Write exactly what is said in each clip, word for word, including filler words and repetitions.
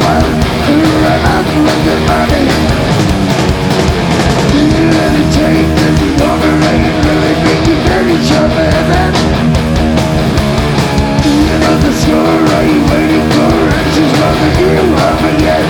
wild. You run out to look at money. You let it take this is overrated. Really think you can each other heaven. You know the score, are you waiting for? And she's loving you up again.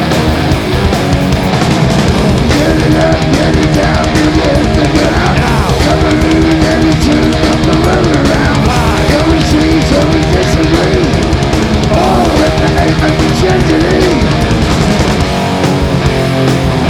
Get it up, get it down, you get the ground. Never leaving any truth from the world around. So we see, so we disagree. All in the name of the tragedy.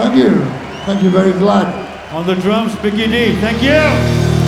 Thank you. Thank you very glad. On the drums, Mickey D. Thank you.